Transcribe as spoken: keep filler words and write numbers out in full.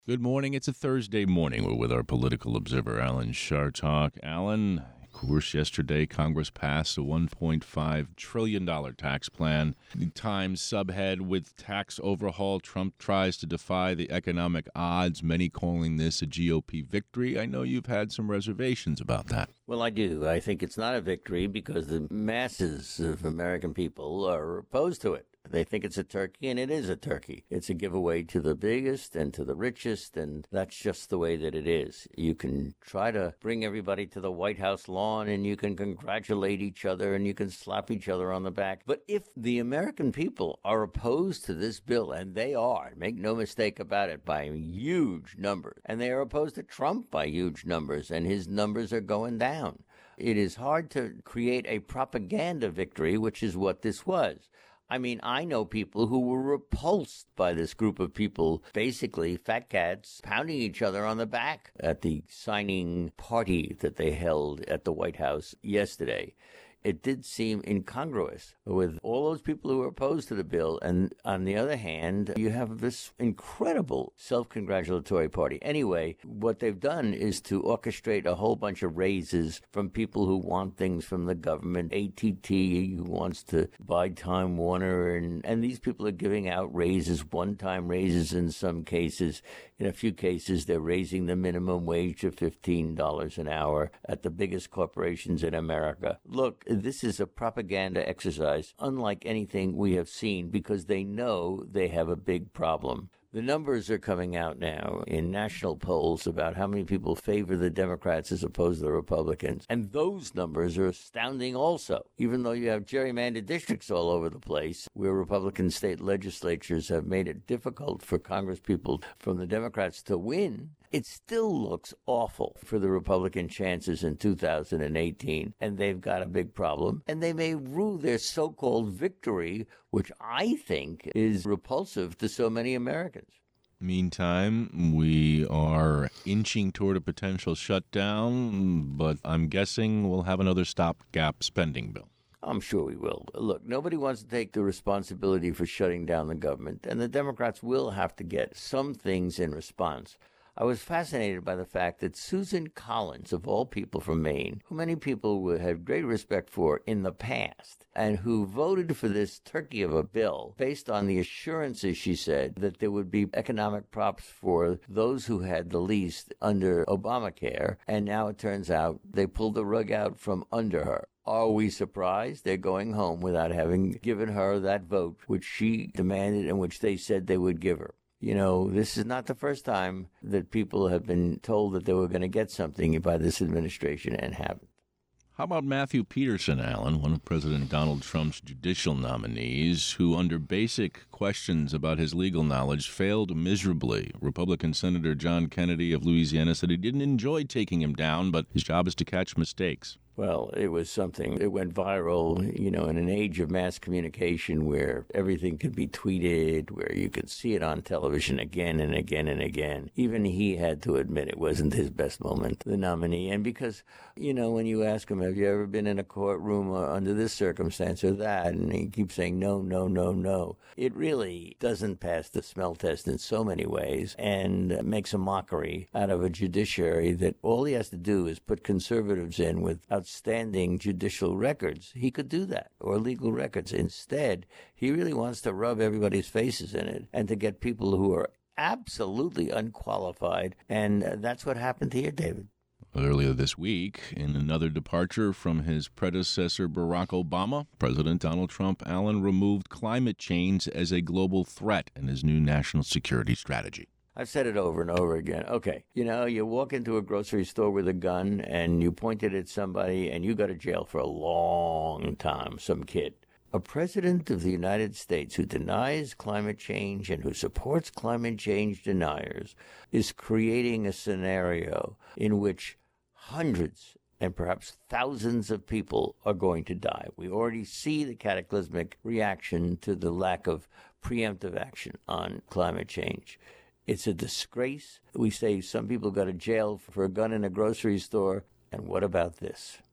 Good morning. It's a Thursday morning. We're with our political observer, Alan Chartock. Alan, of course, yesterday Congress passed a one point five trillion dollars tax plan. The Times subhead, with tax overhaul, Trump tries to defy the economic odds, many calling this a G O P victory. I know you've had some reservations about that. Well, I do. I think it's not a victory because the masses of American people are opposed to it. They think it's a turkey, and it is a turkey. It's a giveaway to the biggest and to the richest, and that's just the way that it is. You can try to bring everybody to the White House lawn, and you can congratulate each other, and you can slap each other on the back. But if the American people are opposed to this bill, and they are, make no mistake about it, by huge numbers, and they are opposed to Trump by huge numbers, and his numbers are going down, it is hard to create a propaganda victory, which is what this was. I mean, I know people who were repulsed by this group of people, basically fat cats, pounding each other on the back at the signing party that they held at the White House yesterday. It did seem incongruous with all those people who were opposed to the bill. And on the other hand, you have this incredible self-congratulatory party. Anyway, what they've done is to orchestrate a whole bunch of raises from people who want things from the government. A T T, who wants to buy Time Warner. And, and these people are giving out raises, one-time raises in some cases. In a few cases, they're raising the minimum wage to fifteen dollars an hour at the biggest corporations in America. Look, this is a propaganda exercise unlike anything we have seen because they know they have a big problem. The numbers are coming out now in national polls about how many people favor the Democrats as opposed to the Republicans. And those numbers are astounding also. Even though you have gerrymandered districts all over the place where Republican state legislatures have made it difficult for Congresspeople from the Democrats to win, it still looks awful for the Republican chances in two thousand eighteen. And they've got a big problem. And they may rue their so-called victory, which I think is repulsive to so many Americans. Meantime, we are inching toward a potential shutdown, but I'm guessing we'll have another stopgap spending bill. I'm sure we will. Look, nobody wants to take the responsibility for shutting down the government, and the Democrats will have to get some things in response. I was fascinated by the fact that Susan Collins, of all people from Maine, who many people would have great respect for in the past, and who voted for this turkey of a bill based on the assurances, she said, that there would be economic props for those who had the least under Obamacare, and now it turns out they pulled the rug out from under her. Are we surprised? They're going home without having given her that vote, which she demanded and which they said they would give her. You know, this is not the first time that people have been told that they were going to get something by this administration and haven't. How about Matthew Peterson, Alan, one of President Donald Trump's judicial nominees, who, under basic questions about his legal knowledge, failed miserably? Republican Senator John Kennedy of Louisiana said he didn't enjoy taking him down, but his job is to catch mistakes. Well, it was something. It went viral, you know, in an age of mass communication where everything could be tweeted, where you could see it on television again and again and again. Even he had to admit it wasn't his best moment, the nominee. And because, you know, when you ask him, have you ever been in a courtroom under this circumstance or that? And he keeps saying, no, no, no, no. It really doesn't pass the smell test in so many ways and makes a mockery out of a judiciary that all he has to do is put conservatives in with outstanding judicial records. He could do that, or legal records. Instead, he really wants to rub everybody's faces in it and to get people who are absolutely unqualified. And that's what happened here, David. Earlier this week, in another departure from his predecessor Barack Obama, President Donald Trump, Allen, removed climate change as a global threat in his new national security strategy. I've said it over and over again. Okay, you know, you walk into a grocery store with a gun and you point it at somebody and you go to jail for a long time, some kid. A president of the United States who denies climate change and who supports climate change deniers is creating a scenario in which hundreds and perhaps thousands of people are going to die. We already see the cataclysmic reaction to the lack of preemptive action on climate change. It's a disgrace. We say some people go to jail for a gun in a grocery store. And what about this?